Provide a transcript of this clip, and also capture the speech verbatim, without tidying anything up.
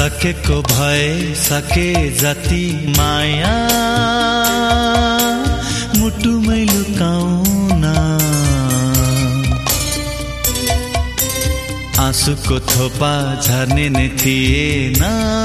सकेको भए सके जति माया मुटुमै लुकाउन, आँसुको थोपा झर्ने नै थिएन।